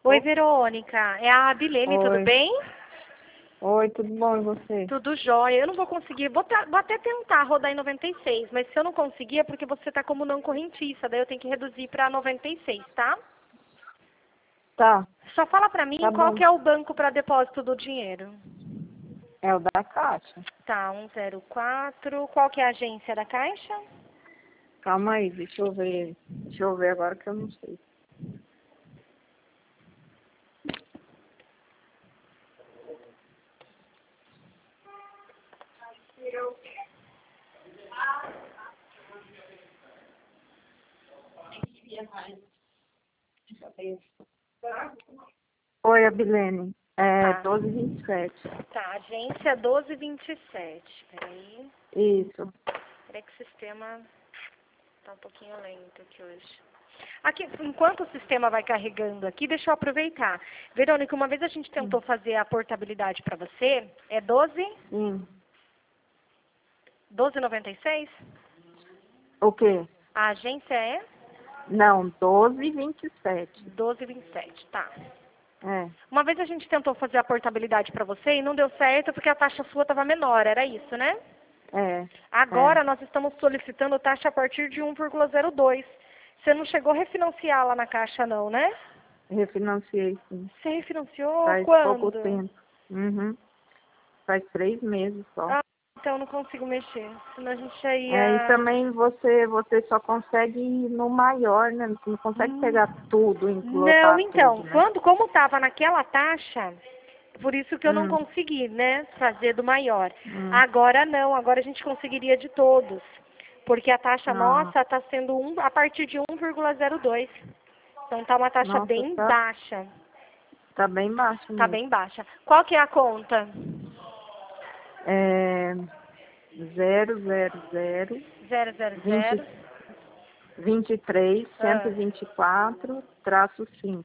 Oi, Verônica. É a Abilene, tudo Oi. bem? Oi, tudo bom e você? Tudo jóia. Eu não vou conseguir. Vou até tentar rodar em 96, mas se eu não conseguir é porque você está como não correntista. Daí eu tenho que reduzir para 96, tá? Tá, Só fala pra mim tá qual bom. que é o banco para depósito do dinheiro. É o da Caixa. Tá, 104. Qual que é a agência da Caixa? Calma aí, deixa eu ver. Deixa eu ver agora que eu não sei. Oi, Abilene. É Tá. 1227. Tá, agência 1227. Peraí. Isso. Peraí que o sistema tá um pouquinho lento aqui hoje. Aqui, enquanto o sistema vai carregando aqui, deixa eu aproveitar. Verônica, uma vez a gente tentou fazer a portabilidade para você, é Sim. 12,96? O quê? A agência é Não, 1227. 12,27, tá. É, Uma vez a gente tentou fazer a portabilidade para você e não deu certo porque a taxa sua estava menor, era isso, né? é, é. Agora nós estamos solicitando taxa a partir de 1,02. Você não chegou a refinanciar lá na Caixa não, né? Refinanciei, sim. Você refinanciou Faz pouco quando? tempo. Uhum. Faz 3 meses só. Ah, então eu não consigo mexer. Senão a gente já É, e ia. também você só consegue ir no maior, né? Você não consegue Hum, pegar tudo, Não, lotar então, tudo, né? como estava naquela taxa, por isso que eu não Hum, consegui, né, fazer do maior. hum. Agora não, agora a gente conseguiria de todos. Porque a taxa Ah, nossa está sendo a partir de 1,02. Então tá uma taxa nossa, bem baixa. tá bem baixo Tá mesmo. bem baixa. Qual que é a conta? É 000 20 000. 23 Ah. 124 traço 5.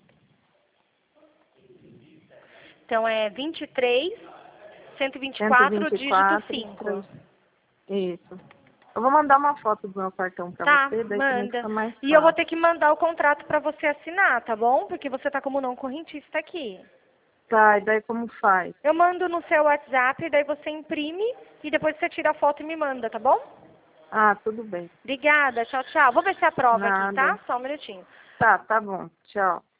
Então é 23, 124, dígito 124 5. 3. Isso. Eu vou mandar uma foto do meu cartão pra Tá, você, daí também manda. fica mais E eu vou ter fácil. que mandar o contrato para você assinar, tá bom? Porque você tá como não correntista aqui. Tá, e daí como faz? Eu mando no seu WhatsApp, daí você imprime e depois você tira a foto e me manda, tá bom? Ah, tudo bem. Obrigada, tchau, tchau. Vou ver se aprova aqui, Nada. tá? Só um minutinho. Tá bom. Tchau.